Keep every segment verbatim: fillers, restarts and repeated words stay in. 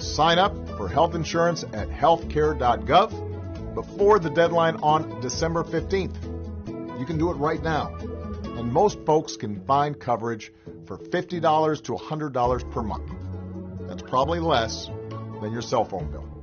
Sign up for health insurance at healthcare dot gov before the deadline on December fifteenth. You can do it right now. And most folks can find coverage for fifty dollars to one hundred dollars per month. That's probably less than your cell phone bill.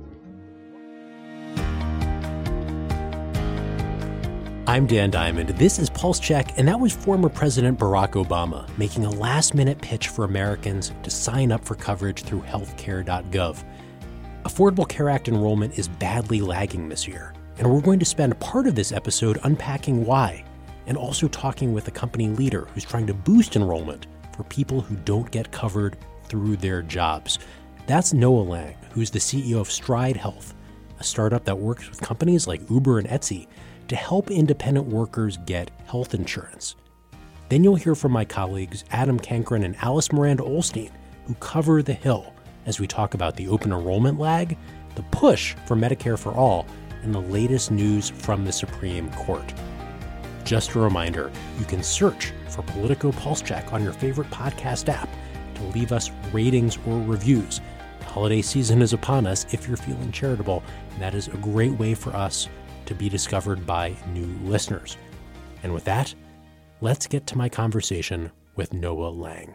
I'm Dan Diamond. This is Pulse Check, and that was former President Barack Obama making a last-minute pitch for Americans to sign up for coverage through healthcare dot gov. Affordable Care Act enrollment is badly lagging this year, and we're going to spend part of this episode unpacking why, and also talking with a company leader who's trying to boost enrollment for people who don't get covered through their jobs. That's Noah Lang, who's the C E O of Stride Health, a startup that works with companies like Uber and Etsy to help independent workers get health insurance. Then you'll hear from my colleagues Adam Cankren and Alice Miranda Olstein, who cover the Hill as we talk about the open enrollment lag, the push for Medicare for All, and the latest news from the Supreme Court. Just a reminder, you can search for Politico Pulse Check on your favorite podcast app to leave us ratings or reviews. The holiday season is upon us if you're feeling charitable, and that is a great way for us to be discovered by new listeners. And with that, let's get to my conversation with Noah Lang.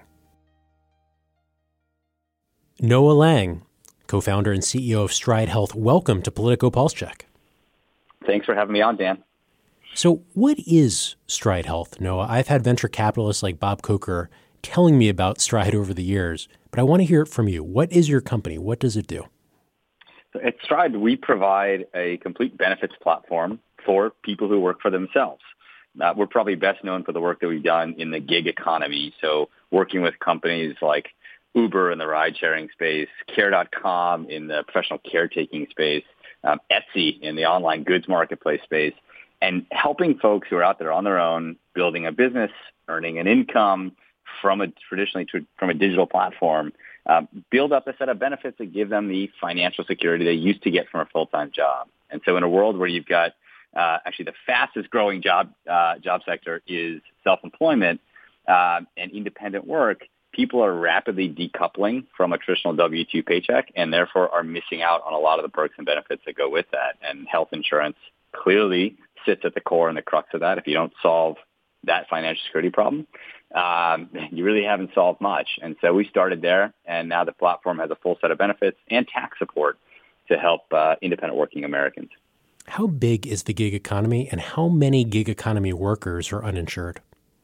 Noah Lang, co-founder and C E O of Stride Health, welcome to Politico Pulse Check. Thanks for having me on, Dan. So what is Stride Health, Noah? I've had venture capitalists like Bob Coker telling me about Stride over the years, but I want to hear it from you. What is your company? What does it do? At Stride, we provide a complete benefits platform for people who work for themselves. Uh, we're probably best known for the work that we've done in the gig economy, so working with companies like Uber in the ride-sharing space, care dot com in the professional caretaking space, um, Etsy in the online goods marketplace space, and helping folks who are out there on their own, building a business, earning an income from a traditionally from a digital platform, Uh, build up a set of benefits that give them the financial security they used to get from a full-time job. And so in a world where you've got uh, actually the fastest growing job uh, job sector is self-employment uh, and independent work, people are rapidly decoupling from a traditional W two paycheck and therefore are missing out on a lot of the perks and benefits that go with that. And health insurance clearly sits at the core and the crux of that. If you don't solve that financial security problem, um, you really haven't solved much. And so we started there, and now the platform has a full set of benefits and tax support to help uh, independent working Americans. How big is the gig economy, and how many gig economy workers are uninsured?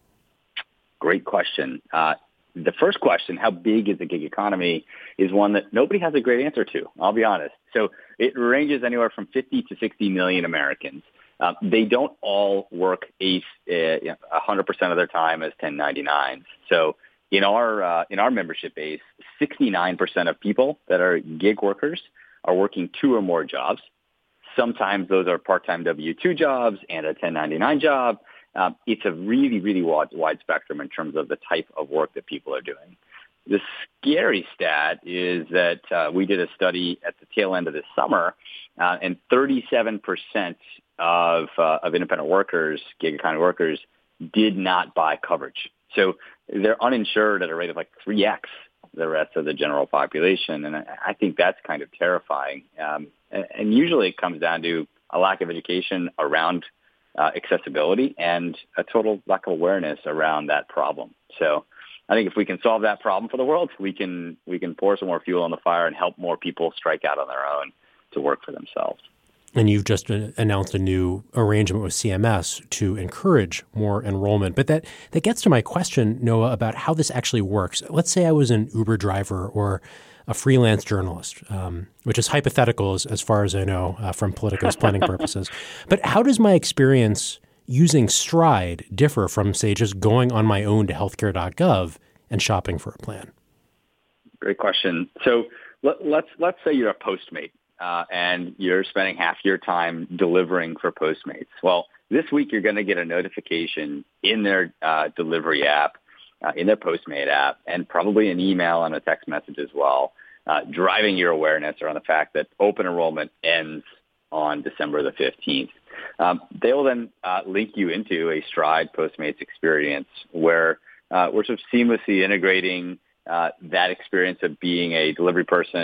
Great question. Uh, the first question, how big is the gig economy, is one that nobody has a great answer to, I'll be honest. So it ranges anywhere from fifty to sixty million Americans. Um, they don't all work a uh, one hundred percent of their time as ten ninety-nines. So in our uh, in our membership base, sixty-nine percent of people that are gig workers are working two or more jobs. Sometimes those are part-time W two jobs and a ten ninety-nine job. Um, it's a really, really wide, wide spectrum in terms of the type of work that people are doing. The scary stat is that uh, we did a study at the tail end of this summer, uh, and thirty-seven percent of uh, of independent workers, gig economy workers, did not buy coverage. So they're uninsured at a rate of like three X the rest of the general population, and I, I think that's kind of terrifying. Um, and, and usually it comes down to a lack of education around uh, accessibility and a total lack of awareness around that problem. So I think if we can solve that problem for the world, we can we can pour some more fuel on the fire and help more people strike out on their own to work for themselves. And you've just announced a new arrangement with C M S to encourage more enrollment. But that, that gets to my question, Noah, about how this actually works. Let's say I was an Uber driver or a freelance journalist, um, which is hypothetical as, as far as I know uh, from Politico's planning purposes. But how does my experience using Stride differ from, say, just going on my own to healthcare dot gov and shopping for a plan? Great question. So let, let's let's say you're a Postmate. Uh, and you're spending half your time delivering for Postmates. Well, this week you're going to get a notification in their uh, delivery app, uh, in their Postmate app, and probably an email and a text message as well, uh, driving your awareness around the fact that open enrollment ends on December the fifteenth. Um, they will then uh, link you into a Stride Postmates experience where uh, we're sort of seamlessly integrating uh, that experience of being a delivery person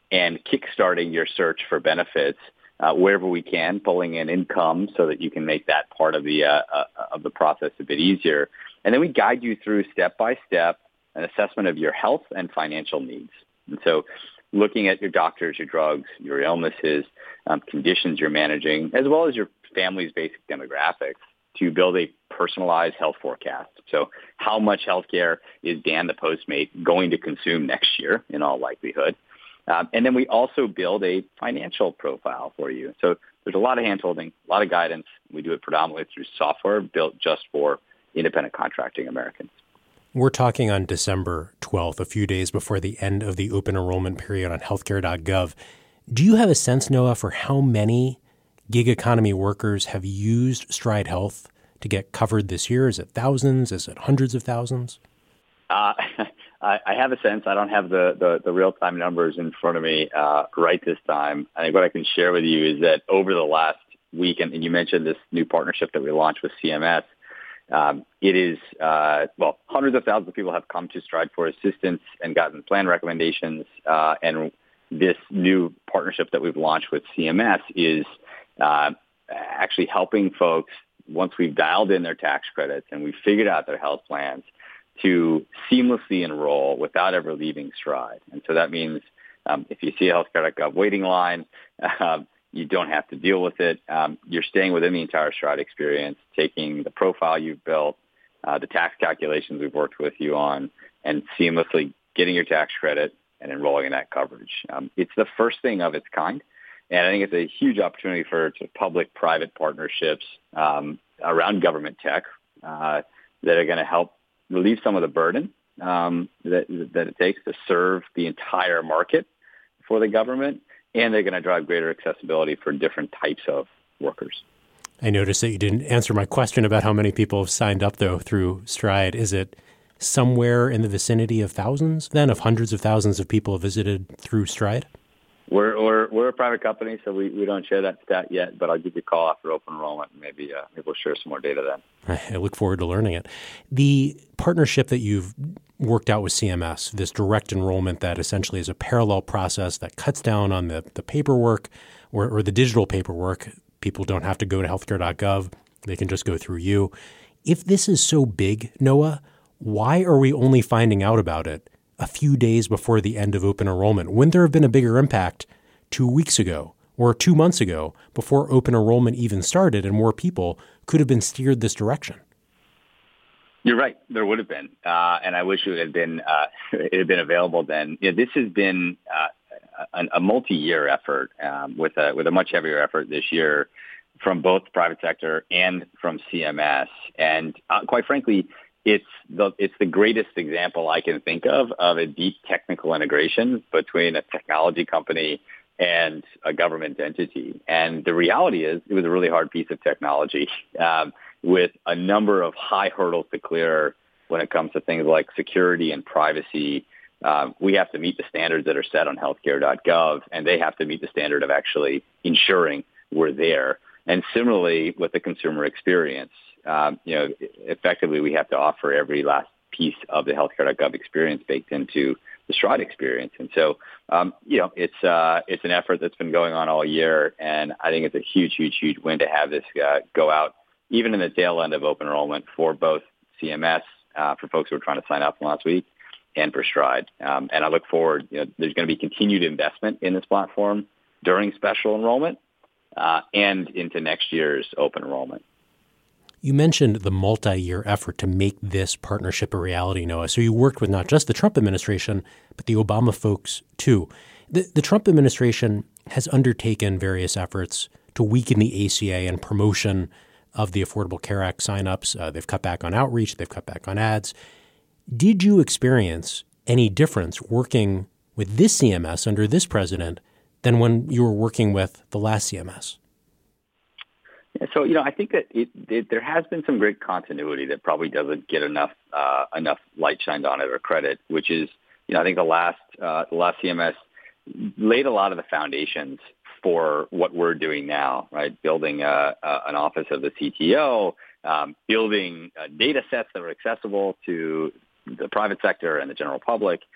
and kickstarting your search for benefits uh, wherever we can, pulling in income so that you can make that part of the uh, uh, of the process a bit easier. And then we guide you through step by step an assessment of your health and financial needs. And so looking at your doctors, your drugs, your illnesses, um, conditions you're managing, as well as your family's basic demographics to build a personalized health forecast. So how much healthcare is Dan the Postmate going to consume next year in all likelihood? Um, and then we also build a financial profile for you. So there's a lot of hand-holding, a lot of guidance. We do it predominantly through software built just for independent contracting Americans. We're talking on December twelfth, a few days before the end of the open enrollment period on healthcare dot gov. Do you have a sense, Noah, for how many gig economy workers have used Stride Health to get covered this year? Is it thousands? Is it hundreds of thousands? Uh, I, I have a sense. I don't have the, the, the real-time numbers in front of me uh, right this time. I think what I can share with you is that over the last week, and, and you mentioned this new partnership that we launched with C M S, Um, it is, uh, well, hundreds of thousands of people have come to Stride for assistance and gotten plan recommendations. Uh, and this new partnership that we've launched with C M S is uh, actually helping folks, once we've dialed in their tax credits and we've figured out their health plans, to seamlessly enroll without ever leaving Stride. And so that means um, if you see a healthcare dot gov waiting line, uh, you don't have to deal with it. Um, you're staying within the entire Stride experience, taking the profile you've built, uh, the tax calculations we've worked with you on, and seamlessly getting your tax credit and enrolling in that coverage. Um, it's the first thing of its kind, and I think it's a huge opportunity for public-private partnerships um, around government tech uh, that are going to help relieve some of the burden um, that, that it takes to serve the entire market for the government. And they're going to drive greater accessibility for different types of workers. I noticed that you didn't answer my question about how many people have signed up, though, through Stride. Is it somewhere in the vicinity of thousands, then, of hundreds of thousands of people have visited through Stride? We're we're, we're a private company, so we, we don't share that stat yet, but I'll give you a call after open enrollment, and maybe, uh, maybe we'll share some more data then. I look forward to learning it. The partnership that you've worked out with C M S, this direct enrollment that essentially is a parallel process that cuts down on the, the paperwork or, or the digital paperwork. People don't have to go to healthcare dot gov. They can just go through you. If this is so big, Noah, why are we only finding out about it a few days before the end of open enrollment? Wouldn't there have been a bigger impact two weeks ago or two months ago before open enrollment even started and more people could have been steered this direction? You're right. There would have been, uh, and I wish it had been uh, it had been available then. You know, this has been uh, a, a multi-year effort um, with a with a much heavier effort this year from both the private sector and from C M S. And uh, quite frankly, it's the it's the greatest example I can think of of a deep technical integration between a technology company and a government entity. And the reality is, it was a really hard piece of technology. Um, with a number of high hurdles to clear when it comes to things like security and privacy. Um, we have to meet the standards that are set on healthcare dot gov, and they have to meet the standard of actually ensuring we're there. And similarly, with the consumer experience, um, you know, effectively we have to offer every last piece of the healthcare dot gov experience baked into the Stride experience. And so, um, you know, it's uh, it's an effort that's been going on all year, and I think it's a huge, huge, huge win to have this uh, go out even in the tail end of open enrollment for both C M S, uh, for folks who are trying to sign up last week, and for Stride. Um, and I look forward, you know, there's going to be continued investment in this platform during special enrollment uh, and into next year's open enrollment. You mentioned the multi-year effort to make this partnership a reality, Noah. So you worked with not just the Trump administration, but the Obama folks, too. The, the Trump administration has undertaken various efforts to weaken the A C A and promotion of the Affordable Care Act signups. Uh, they've cut back on outreach. They've cut back on ads. Did you experience any difference working with this C M S under this president than when you were working with the last C M S? Yeah, so, you know, I think that it, it, there has been some great continuity that probably doesn't get enough uh, enough light shined on it or credit, which is, you know, I think the last uh, the last C M S laid a lot of the foundations for what we're doing now, right? Building a, a, an office of the C T O, um, building uh, data sets that are accessible to the private sector and the general public.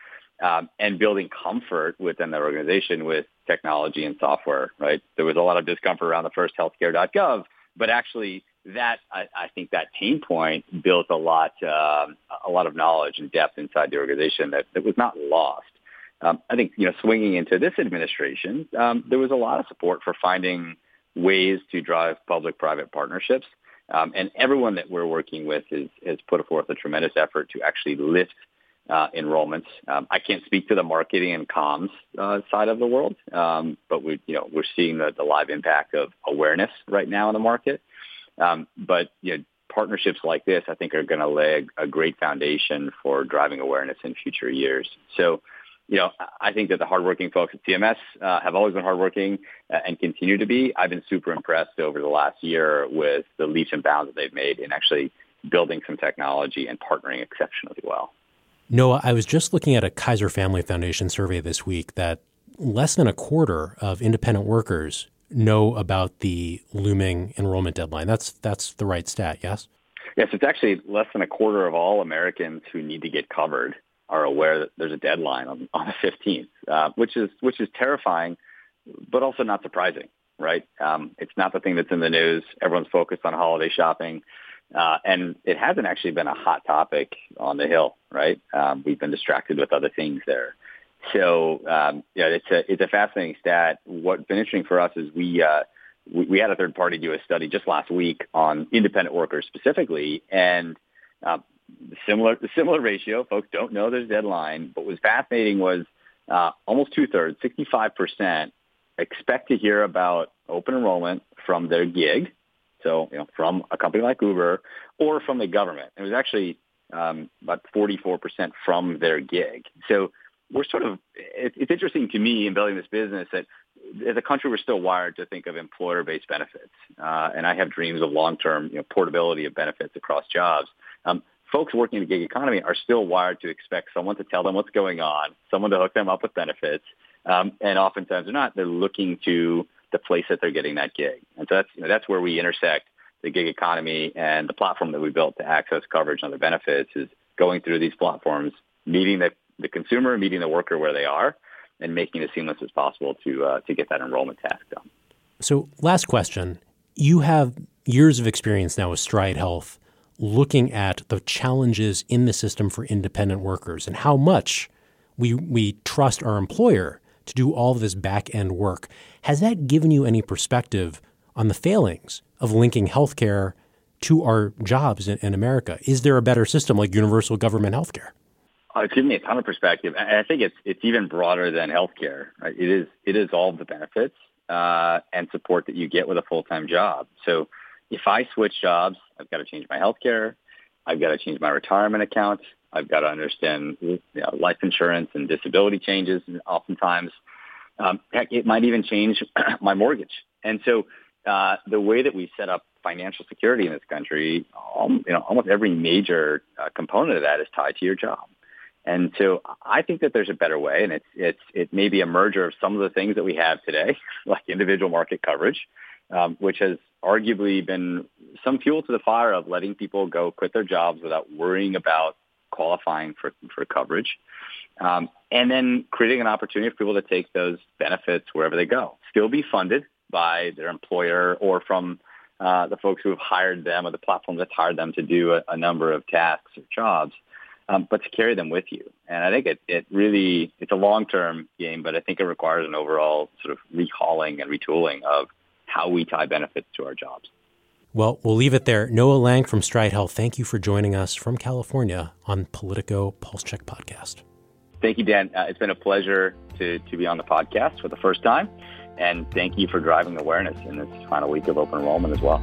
um, and building comfort within their organization with technology and software, right? There was a lot of discomfort around the first healthcare dot gov, but actually that, I, I think that pain point built a lot, um, a lot of knowledge and depth inside the organization that, that was not lost. Um, I think, you know, swinging into this administration, um, there was a lot of support for finding ways to drive public-private partnerships. Um, and everyone that we're working with is, has put forth a tremendous effort to actually lift uh, enrollments. Um, I can't speak to the marketing and comms uh, side of the world, um, but we, you know, we're seeing the, the live impact of awareness right now in the market. Um, but you know, partnerships like this, I think, are going to lay a, a great foundation for driving awareness in future years. So, you know, I think that the hardworking folks at C M S uh, have always been hardworking uh, and continue to be. I've been super impressed over the last year with the leaps and bounds that they've made in actually building some technology and partnering exceptionally well. Noah, I was just looking at a Kaiser Family Foundation survey this week that less than a quarter of independent workers know about the looming enrollment deadline. That's that's the right stat, yes? Yes, it's actually less than a quarter of all Americans who need to get covered are aware that there's a deadline on, on the fifteenth, uh, which is which is terrifying, but also not surprising, right? Um, it's not the thing that's in the news. Everyone's focused on holiday shopping. Uh, and it hasn't actually been a hot topic on the Hill, right? Um, we've been distracted with other things there. So, um, yeah, it's a it's a fascinating stat. What's been interesting for us is we, uh, we we had a third party do a study just last week on independent workers specifically, and uh, similar the similar ratio. Folks don't know there's a deadline, but what was fascinating was uh, almost two thirds, sixty-five percent, expect to hear about open enrollment from their gig. So, you know, from a company like Uber or from the government. It was actually um, about forty-four percent from their gig. So we're sort of, it, it's interesting to me in building this business that as a country, we're still wired to think of employer-based benefits. Uh, and I have dreams of long-term, you know, portability of benefits across jobs. Um, folks working in the gig economy are still wired to expect someone to tell them what's going on, someone to hook them up with benefits. Um, and oftentimes they're not. They're looking to the place that they're getting that gig. And so that's, you know, that's where we intersect the gig economy and the platform that we built to access coverage and other benefits is going through these platforms, meeting the, the consumer, meeting the worker where they are, and making it as seamless as possible to uh, to get that enrollment task done. So last question. You have years of experience now with Stride Health looking at the challenges in the system for independent workers and how much we we trust our employer to do all of this back-end work. Has that given you any perspective on the failings of linking healthcare to our jobs in, in America? Is there a better system like universal government healthcare? Uh, it's given me a ton of perspective. And I think it's it's even broader than healthcare. Right? It is it is all the benefits uh, and support that you get with a full-time job. So if I switch jobs, I've got to change my healthcare. I've got to change my retirement account. I've got to understand, you know, life insurance and disability changes oftentimes. Um, heck, it might even change my mortgage. And so uh, the way that we set up financial security in this country, um, you know, almost every major uh, component of that is tied to your job. And so I think that there's a better way, and it's it's it may be a merger of some of the things that we have today, like individual market coverage, um, which has arguably been some fuel to the fire of letting people go quit their jobs without worrying about qualifying for, for coverage, um, and then creating an opportunity for people to take those benefits wherever they go, still be funded by their employer or from uh, the folks who have hired them or the platform that's hired them to do a, a number of tasks or jobs, um, but to carry them with you. And I think it, it really, it's a long-term game, but I think it requires an overall sort of recalling and retooling of how we tie benefits to our jobs. Well, we'll leave it there. Noah Lang from Stride Health, thank you for joining us from California on Politico Pulse Check podcast. Thank you, Dan. Uh, it's been a pleasure to, to be on the podcast for the first time. And thank you for driving awareness in this final week of open enrollment as well.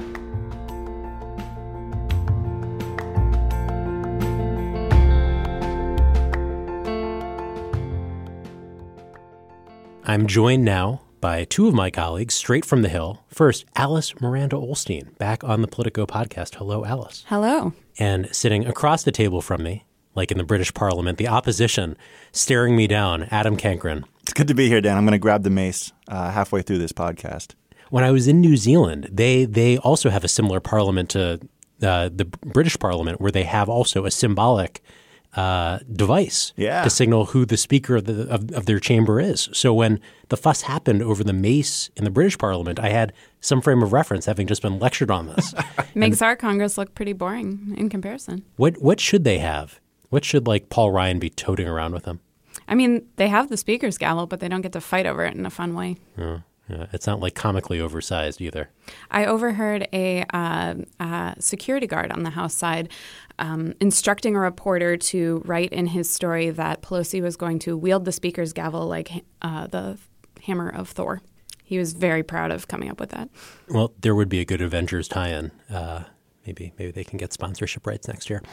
I'm joined now by two of my colleagues straight from the Hill. First, Alice Miranda Olstein, back on the Politico podcast. Hello, Alice. Hello. And sitting across the table from me, like in the British Parliament, the opposition staring me down, Adam Cankren. It's good to be here, Dan. I'm going to grab the mace uh, halfway through this podcast. When I was in New Zealand, they they also have a similar parliament to uh, the British Parliament, where they have also a symbolic uh, device yeah. to signal who the speaker of, the, of, of their chamber is. So when the fuss happened over the mace in the British Parliament, I had some frame of reference, having just been lectured on this. Makes our Congress look pretty boring in comparison. What what should they have? What should, like, Paul Ryan be toting around with them? I mean, they have the speaker's gavel, but they don't get to fight over it in a fun way. Oh, yeah. It's not, like, comically oversized either. I overheard a uh, uh, security guard on the House side um, instructing a reporter to write in his story that Pelosi was going to wield the speaker's gavel like uh, the hammer of Thor. He was very proud of coming up with that. Well, there would be a good Avengers tie-in. Uh, maybe maybe they can get sponsorship rights next year.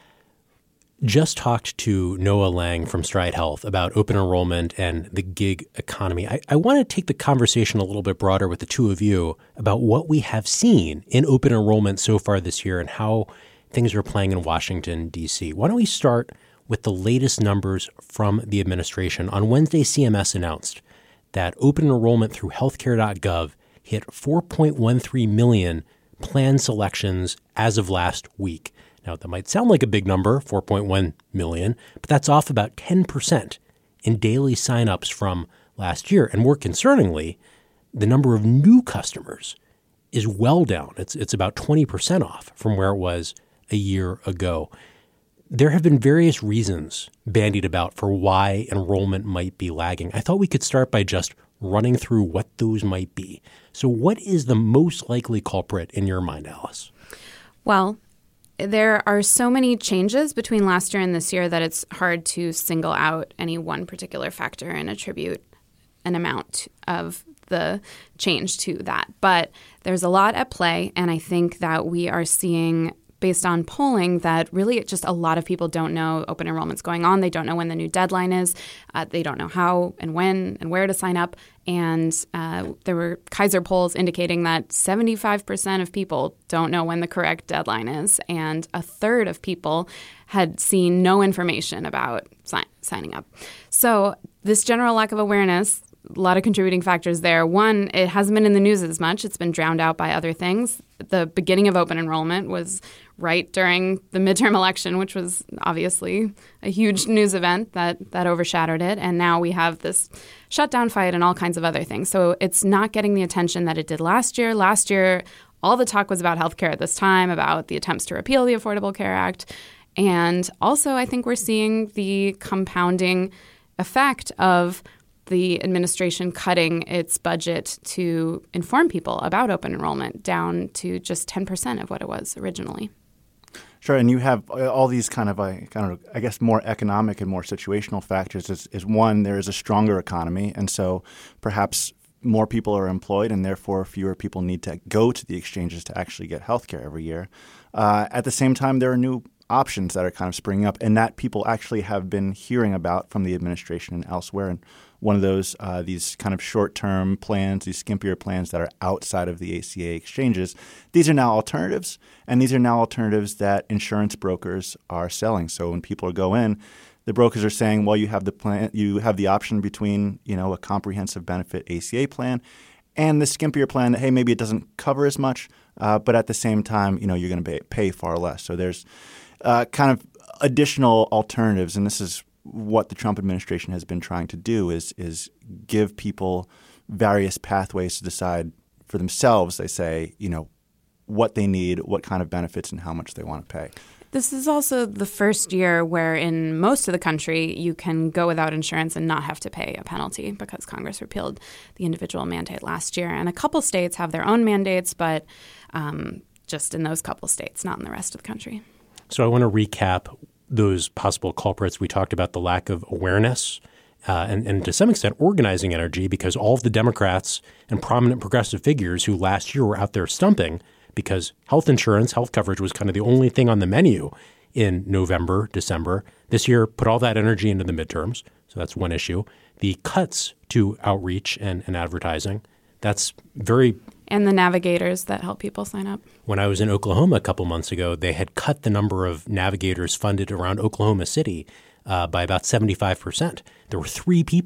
Just talked to Noah Lang from Stride Health about open enrollment and the gig economy. I, I want to take the conversation a little bit broader with the two of you about what we have seen in open enrollment so far this year and how things are playing in Washington, D C. Why don't we start with the latest numbers from the administration? On Wednesday, C M S announced that open enrollment through healthcare dot gov hit four point one three million plan selections as of last week. Now, that might sound like a big number, four point one million, but that's off about ten percent in daily signups from last year. And more concerningly, the number of new customers is well down. It's, it's about twenty percent off from where it was a year ago. There have been various reasons bandied about for why enrollment might be lagging. I thought we could start by just running through what those might be. So what is the most likely culprit in your mind, Alice? Well, there are so many changes between last year and this year that it's hard to single out any one particular factor and attribute an amount of the change to that. But there's a lot at play, and I think that we are seeing, based on polling, that really just a lot of people don't know open enrollment's going on. They don't know when the new deadline is. Uh, they don't know how and when and where to sign up. And uh, there were Kaiser polls indicating that seventy-five percent of people don't know when the correct deadline is. And a third of people had seen no information about si- signing up. So this general lack of awareness, a lot of contributing factors there. One, it hasn't been in the news as much. It's been drowned out by other things. The beginning of open enrollment was right during the midterm election, which was obviously a huge news event that, that overshadowed it. And now we have this shutdown fight and all kinds of other things. So it's not getting the attention that it did last year. Last year, all the talk was about healthcare at this time, about the attempts to repeal the Affordable Care Act. And also, I think we're seeing the compounding effect of the administration cutting its budget to inform people about open enrollment down to just ten percent of what it was originally. Sure, and you have all these kind of, I kind of, I guess, more economic and more situational factors. Is, is one, there is a stronger economy, and so perhaps more people are employed, and therefore fewer people need to go to the exchanges to actually get health care every year. Uh, at the same time, there are new options that are kind of springing up, and that people actually have been hearing about from the administration and elsewhere. And one of those, uh, these kind of short-term plans, these skimpier plans that are outside of the A C A exchanges, these are now alternatives, and these are now alternatives that insurance brokers are selling. So when people go in, the brokers are saying, well, you have the plan, you have the option between, you know, a comprehensive benefit A C A plan and the skimpier plan that, hey, maybe it doesn't cover as much, uh, but at the same time, you know, you're going to pay, pay far less. So there's uh, kind of additional alternatives, and this is what the Trump administration has been trying to do is is give people various pathways to decide for themselves, they say, you know, what they need, what kind of benefits, and how much they want to pay. This is also the first year where in most of the country you can go without insurance and not have to pay a penalty because Congress repealed the individual mandate last year. And a couple states have their own mandates, but um, just in those couple states, not in the rest of the country. So I want to recap those possible culprits. We talked about the lack of awareness uh, and, and to some extent organizing energy, because all of the Democrats and prominent progressive figures who last year were out there stumping because health insurance, health coverage was kind of the only thing on the menu in November, December. This year put all that energy into the midterms. So that's one issue. The cuts to outreach and, and advertising, that's very... And the navigators that help people sign up. When I was in Oklahoma a couple months ago, they had cut the number of navigators funded around Oklahoma City uh, by about seventy-five percent. There were three people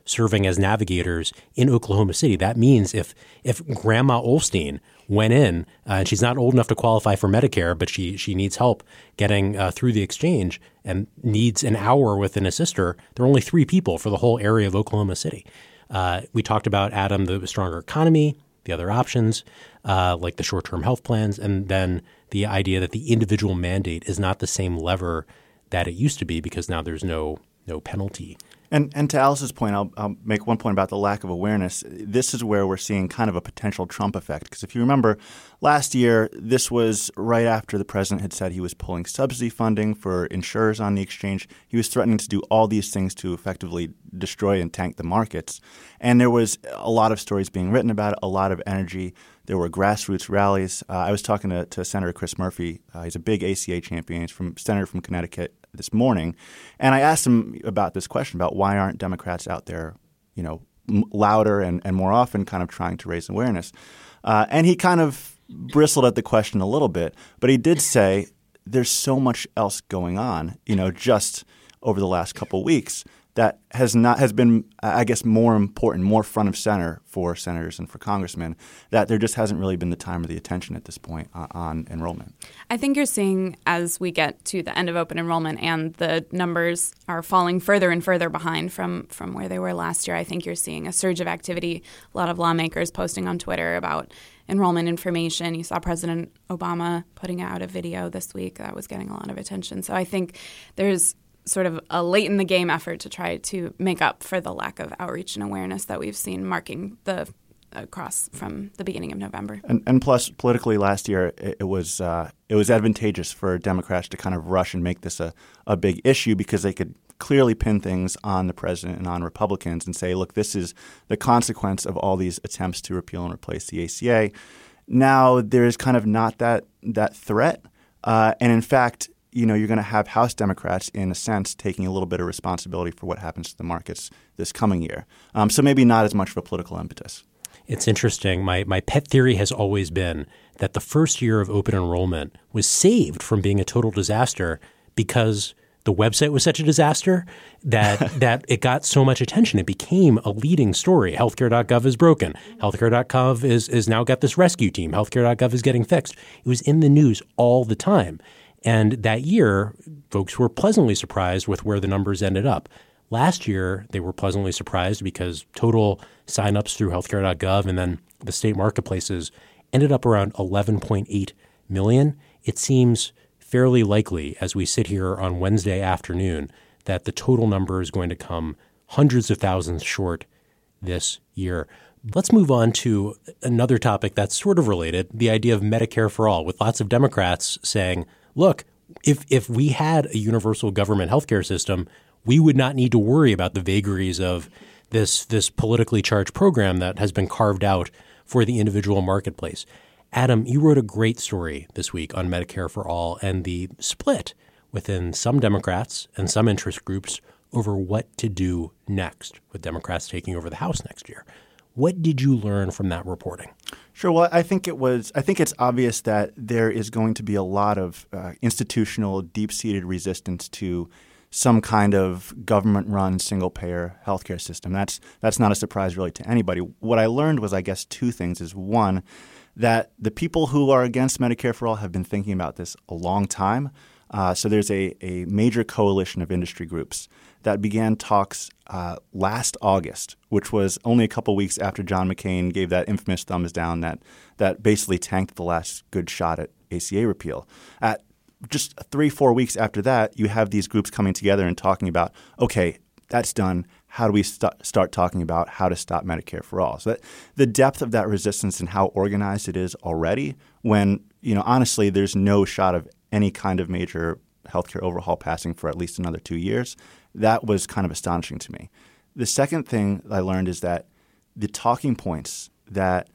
serving as navigators in Oklahoma City. That means if if Grandma Olstein went in, uh, and she's not old enough to qualify for Medicare, but she she needs help getting uh, through the exchange and needs an hour with an assister, there are only three people for the whole area of Oklahoma City. Uh, we talked about, Adam, the stronger economy, the other options, uh, like the short-term health plans, and then the idea that the individual mandate is not the same lever that it used to be because now there's no no penalty. And and to Alice's point, I'll, I'll make one point about the lack of awareness. This is where we're seeing kind of a potential Trump effect. Because if you remember, last year, this was right after the president had said he was pulling subsidy funding for insurers on the exchange. He was threatening to do all these things to effectively destroy and tank the markets. And there was a lot of stories being written about it, a lot of energy. There were grassroots rallies. Uh, I was talking to, to Senator Chris Murphy. Uh, he's a big A C A champion. He's from senator from Connecticut this morning. And I asked him about this question about why aren't Democrats out there, you know, m- louder and, and more often kind of trying to raise awareness. Uh, and he kind of bristled at the question a little bit, but he did say there's so much else going on, you know, just over the last couple of weeks that has not has been, I guess, more important, more front of center for senators and for congressmen, that there just hasn't really been the time or the attention at this point on, on enrollment. I think you're seeing, as we get to the end of open enrollment and the numbers are falling further and further behind from, from where they were last year, I think you're seeing a surge of activity, a lot of lawmakers posting on Twitter about enrollment information. You saw President Obama putting out a video this week that was getting a lot of attention. So I think there's sort of a late-in-the-game effort to try to make up for the lack of outreach and awareness that we've seen marking the across from the beginning of November. And, and plus, politically last year, it, it was uh, it was advantageous for Democrats to kind of rush and make this a, a big issue because they could clearly pin things on the president and on Republicans and say, look, this is the consequence of all these attempts to repeal and replace the A C A. Now, there's kind of not that, that threat. Uh, and in fact, you know, you're going to have House Democrats, in a sense, taking a little bit of responsibility for what happens to the markets this coming year. Um, so maybe not as much of a political impetus. It's interesting. My my pet theory has always been that the first year of open enrollment was saved from being a total disaster because the website was such a disaster that that it got so much attention. It became a leading story. healthcare dot gov is broken. healthcare dot gov is, is now got this rescue team. healthcare dot gov is getting fixed. It was in the news all the time. And that year, folks were pleasantly surprised with where the numbers ended up. Last year, they were pleasantly surprised because total signups through healthcare dot gov and then the state marketplaces ended up around eleven point eight million. It seems fairly likely, as we sit here on Wednesday afternoon, that the total number is going to come hundreds of thousands short this year. Let's move on to another topic that's sort of related, the idea of Medicare for all, with lots of Democrats saying, look, if if we had a universal government healthcare system, we would not need to worry about the vagaries of this this politically charged program that has been carved out for the individual marketplace. Adam, you wrote a great story this week on Medicare for all and the split within some Democrats and some interest groups over what to do next, with Democrats taking over the House next year. What did you learn from that reporting? Sure. Well, I think it was. I think it's obvious that there is going to be a lot of uh, institutional, deep-seated resistance to some kind of government-run, single-payer healthcare system. That's that's not a surprise really to anybody. What I learned was, I guess, two things. Is one, that the people who are against Medicare for all have been thinking about this a long time. Uh, so there's a, a major coalition of industry groups that began talks uh, last August, which was only a couple weeks after John McCain gave that infamous thumbs down that that basically tanked the last good shot at A C A repeal. At just three, four weeks after that, you have these groups coming together and talking about, okay, that's done. How do we st- start talking about how to stop Medicare for all? So that the depth of that resistance and how organized it is already, when, you know, honestly, there's no shot of any kind of major healthcare overhaul passing for at least another two years, that was kind of astonishing to me. The second thing I learned is that the talking points that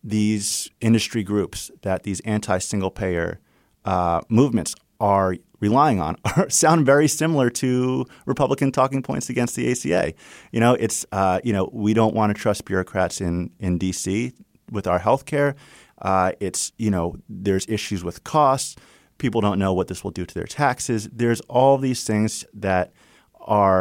these industry groups, that these anti-single-payer uh, movements are relying on are, sound very similar to Republican talking points against the A C A. You know, it's uh, you know we don't want to trust bureaucrats in in D C with our health care. Uh, it's you know there's issues with costs. People don't know what this will do to their taxes. There's all these things that are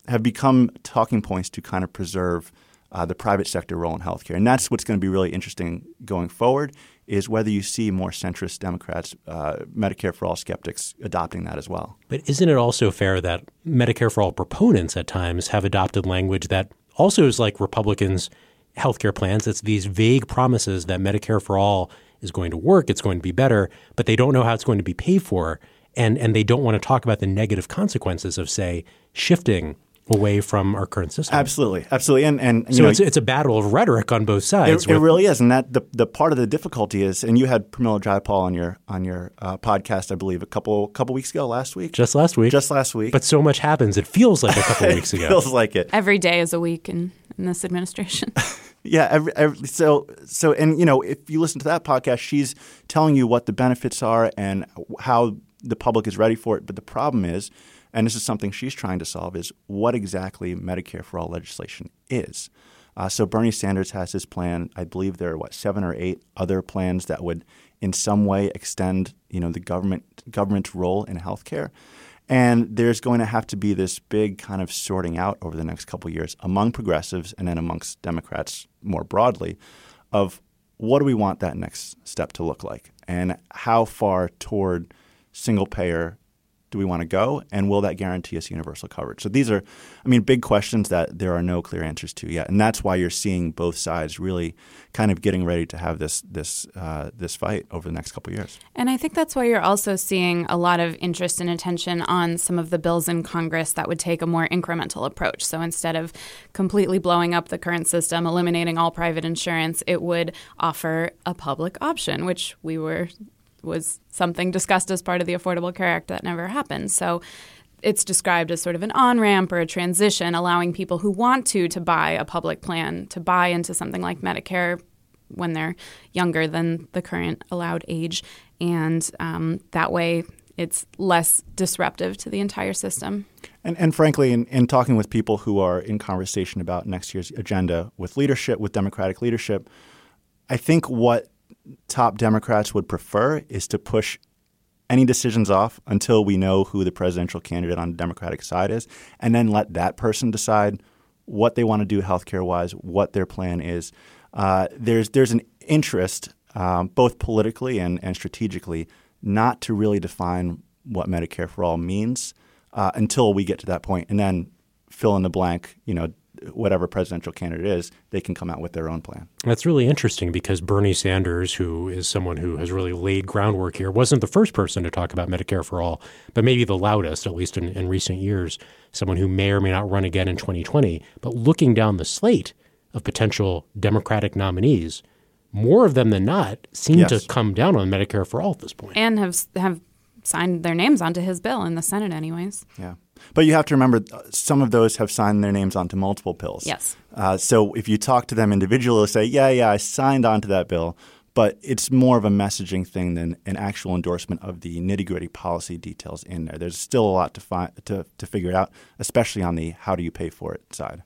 have become talking points to kind of preserve uh, the private sector role in healthcare. And that's what's going to be really interesting going forward, is whether you see more centrist Democrats, uh, Medicare for All skeptics adopting that as well. But isn't it also fair that Medicare for All proponents at times have adopted language that also is like Republicans' healthcare plans? It's these vague promises that Medicare for All is going to work, it's going to be better, but they don't know how it's going to be paid for. And, and they don't want to talk about the negative consequences of, say, shifting away from our current system. Absolutely, absolutely, and and you so know, it's it's a battle of rhetoric on both sides. It, it really is, and that the the part of the difficulty is, and you had Pramila Jayapal on your on your uh, podcast, I believe, a couple couple weeks ago, last week, just last week, just last week. But so much happens; it feels like a couple weeks ago. It feels like it. Every day is a week in, in this administration. Yeah, every, every, so so, and you know, if you listen to that podcast, she's telling you what the benefits are and how the public is ready for it. But the problem is, and this is something she's trying to solve, is what exactly Medicare for All legislation is. Uh, so Bernie Sanders has his plan. I believe there are, what, seven or eight other plans that would in some way extend, you know, the government government's role in healthcare. And there's going to have to be this big kind of sorting out over the next couple of years among progressives and then amongst Democrats more broadly of what do we want that next step to look like and how far toward single payer do we want to go, and will that guarantee us universal coverage? So these are, I mean, big questions that there are no clear answers to yet, and that's why you're seeing both sides really kind of getting ready to have this this uh, this fight over the next couple of years. And I think that's why you're also seeing a lot of interest and attention on some of the bills in Congress that would take a more incremental approach. So instead of completely blowing up the current system, eliminating all private insurance, it would offer a public option, which we were was something discussed as part of the Affordable Care Act that never happened. So it's described as sort of an on-ramp or a transition, allowing people who want to to buy a public plan to buy into something like Medicare when they're younger than the current allowed age. And um, that way it's less disruptive to the entire system. And, and frankly, in, in talking with people who are in conversation about next year's agenda with leadership, with Democratic leadership, I think what top Democrats would prefer is to push any decisions off until we know who the presidential candidate on the Democratic side is, and then let that person decide what they want to do healthcare-wise, what their plan is. Uh, there's there's an interest, um, both politically and, and strategically, not to really define what Medicare for All means uh, until we get to that point, and then fill in the blank, you know, whatever presidential candidate is, they can come out with their own plan. That's really interesting because Bernie Sanders, who is someone who has really laid groundwork here, wasn't the first person to talk about Medicare for All, but maybe the loudest, at least in, in recent years, someone who may or may not run again in twenty twenty. But looking down the slate of potential Democratic nominees, more of them than not seem yes. to come down on Medicare for All at this point. And have have signed their names onto his bill in the Senate anyways. Yeah. But you have to remember, some of those have signed their names onto multiple bills. Yes. Uh, so if you talk to them individually, they'll say, yeah, yeah, I signed onto that bill. But it's more of a messaging thing than an actual endorsement of the nitty-gritty policy details in there. There's still a lot to, fi- to, to figure out, especially on the how do you pay for it side.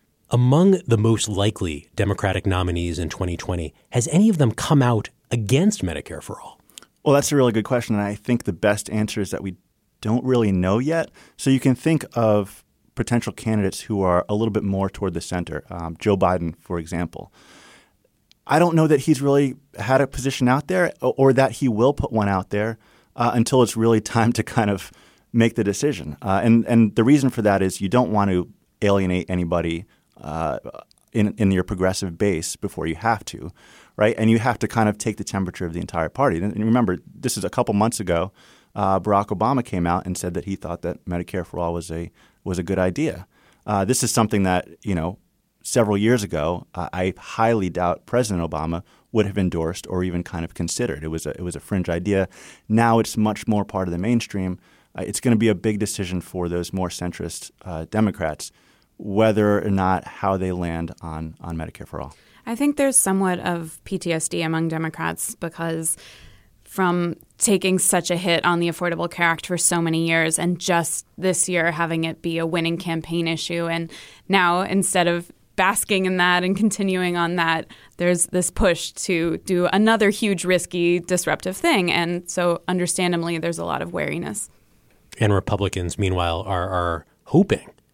Among the most likely Democratic nominees in twenty twenty, has any of them come out against Medicare for All? Well, that's a really good question. And I think the best answer is that we don't really know yet. So you can think of potential candidates who are a little bit more toward the center. Um, Joe Biden, for example. I don't know that he's really had a position out there or, or that he will put one out there uh, until it's really time to kind of make the decision. Uh, and, and the reason for that is you don't want to alienate anybody uh, in, in your progressive base before you have to, right? And you have to kind of take the temperature of the entire party. And remember, this is a couple months ago. Uh, Barack Obama came out and said that he thought that Medicare for All was a was a good idea. Uh, this is something that, you know, several years ago, uh, I highly doubt President Obama would have endorsed or even kind of considered. It was a, it was a fringe idea. Now it's much more part of the mainstream. Uh, it's going to be a big decision for those more centrist uh, Democrats whether or not how they land on, on Medicare for All. I think there's somewhat of P T S D among Democrats because from taking such a hit on the Affordable Care Act for so many years and just this year having it be a winning campaign issue. And now instead of basking in that and continuing on that, there's this push to do another huge, risky, disruptive thing. And so understandably, there's a lot of wariness. And Republicans, meanwhile, are, are hoping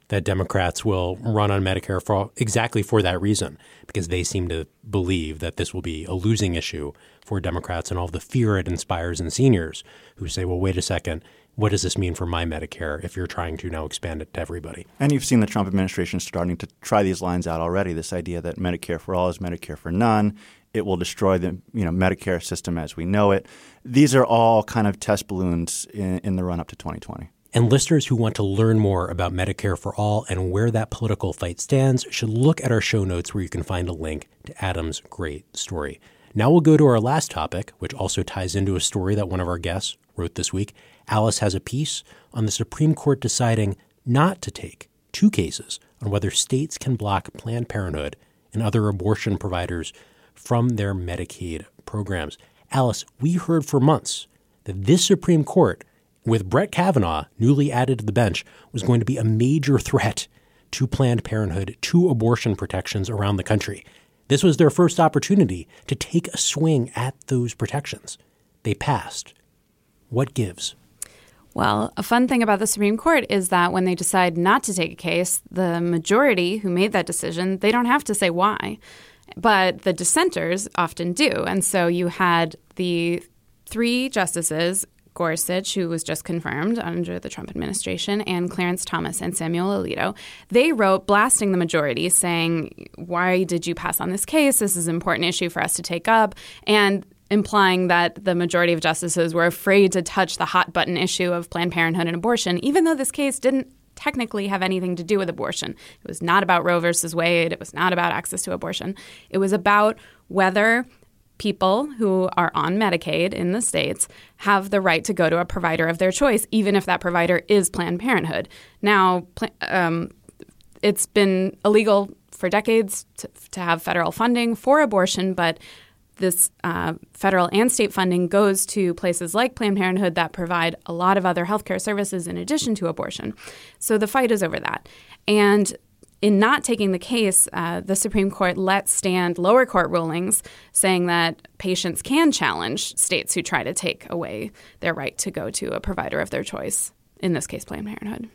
that Democrats will run on Medicare for exactly for that reason, because they seem to believe that this will be a losing issue for Democrats and all the fear it inspires in seniors who say, well, wait a second, what does this mean for my Medicare if you're trying to now expand it to everybody? And you've seen the Trump administration starting to try these lines out already, this idea that Medicare for all is Medicare for none. It will destroy the you know Medicare system as we know it. These are all kind of test balloons in, in the run-up to twenty twenty. And listeners who want to learn more about Medicare for All and where that political fight stands should look at our show notes where you can find a link to Adam's great story. Now we'll go to our last topic, which also ties into a story that one of our guests wrote this week. Alice has a piece on the Supreme Court deciding not to take two cases on whether states can block Planned Parenthood and other abortion providers from their Medicaid programs. Alice, we heard for months that this Supreme Court, with Brett Kavanaugh newly added to the bench, was going to be a major threat to Planned Parenthood, to abortion protections around the country. This was their first opportunity to take a swing at those protections. They passed. What gives? Well, a fun thing about the Supreme Court is that when they decide not to take a case, the majority who made that decision, they don't have to say why. But the dissenters often do. And so you had the three justices, Gorsuch, who was just confirmed under the Trump administration, and Clarence Thomas and Samuel Alito. They wrote blasting the majority, saying, why did you pass on this case? This is an important issue for us to take up, and implying that the majority of justices were afraid to touch the hot button issue of Planned Parenthood and abortion, even though this case didn't technically have anything to do with abortion. It was not about Roe versus Wade. It was not about access to abortion. It was about whether people who are on Medicaid in the states have the right to go to a provider of their choice, even if that provider is Planned Parenthood. Now, um, it's been illegal for decades to, to have federal funding for abortion, but this uh, federal and state funding goes to places like Planned Parenthood that provide a lot of other healthcare services in addition to abortion. So the fight is over that. And in not taking the case, uh, the Supreme Court let stand lower court rulings saying that patients can challenge states who try to take away their right to go to a provider of their choice, in this case, Planned Parenthood.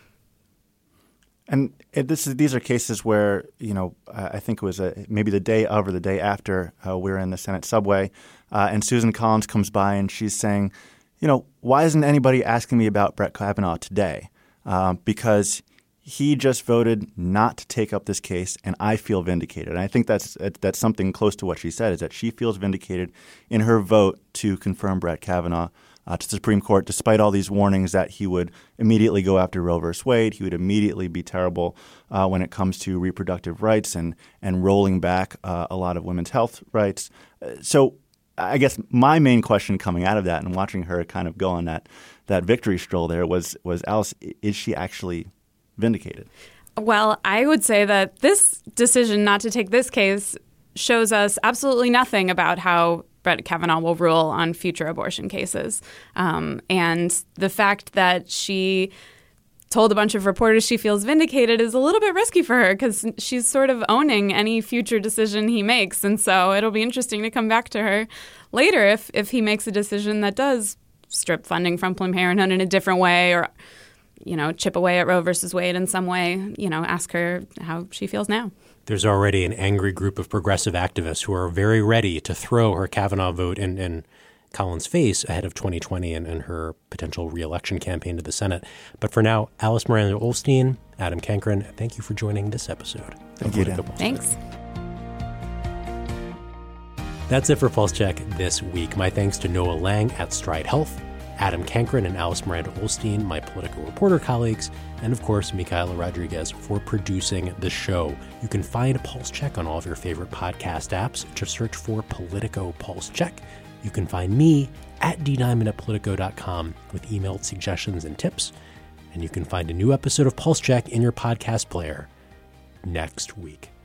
And it, this is, these are cases where, you know, uh, I think it was a, maybe the day of or the day after uh, we were in the Senate subway, uh, and Susan Collins comes by and she's saying, you know, why isn't anybody asking me about Brett Kavanaugh today? Um, because he just voted not to take up this case, and I feel vindicated. And I think that's that's something close to what she said, is that she feels vindicated in her vote to confirm Brett Kavanaugh uh, to the Supreme Court, despite all these warnings that he would immediately go after Roe versus Wade. He would immediately be terrible uh, when it comes to reproductive rights and, and rolling back uh, a lot of women's health rights. Uh, so I guess my main question coming out of that and watching her kind of go on that, that victory stroll there was, was, Alice, is she actually vindicated? Well, I would say that this decision not to take this case shows us absolutely nothing about how Brett Kavanaugh will rule on future abortion cases. Um, and the fact that she told a bunch of reporters she feels vindicated is a little bit risky for her, because she's sort of owning any future decision he makes. And so it'll be interesting to come back to her later if, if he makes a decision that does strip funding from Planned Parenthood in a different way, or you know, chip away at Roe versus Wade in some way, you know, ask her how she feels now. There's already an angry group of progressive activists who are very ready to throw her Kavanaugh vote in, in Collins' face ahead of twenty twenty and, and her potential reelection campaign to the Senate. But for now, Alice Miranda Ollstein, Adam Cankren, thank you for joining this episode. Thank you, Dan. Thanks. That's it for Pulse Check this week. My thanks to Noah Lang at Stride Health, Adam Cankren and Alice Miranda Ollstein, my political reporter colleagues, and of course, Micaela Rodriguez for producing the show. You can find Pulse Check on all of your favorite podcast apps. Just search for Politico Pulse Check. You can find me at d diamond at politico dot com with emailed suggestions and tips. And you can find a new episode of Pulse Check in your podcast player next week.